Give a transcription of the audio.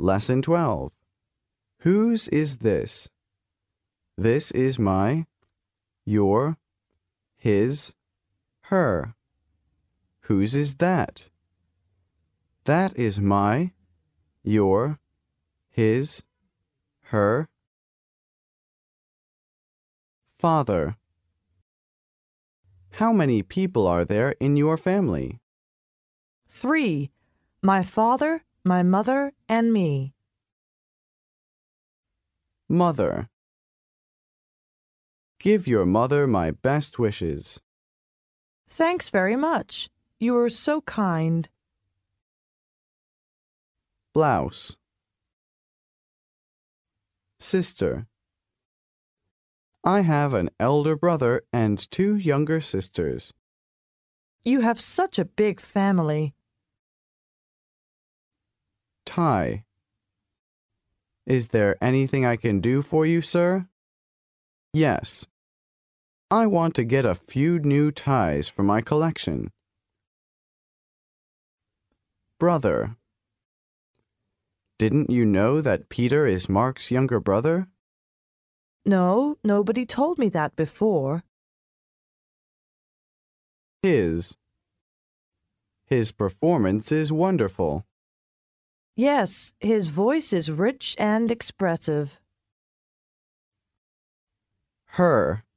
Lesson 12. Whose is this? This is my, your, his, her. Whose is that? That is my, your, his, her. Father. How many people are there in your family? 3. My father, my mother, and me. Mother. Give your mother my best wishes. Thanks very much. You are so kind. Blouse. Sister. I have an elder brother and 2 younger sisters. You have such a big family. Tie. Is there anything I can do for you, sir? Yes. I want to get a few new ties for my collection. Brother. Didn't you know that Peter is Mark's younger brother? No, nobody told me that before. His. His performance is wonderful. Yes, his voice is rich and expressive. Her.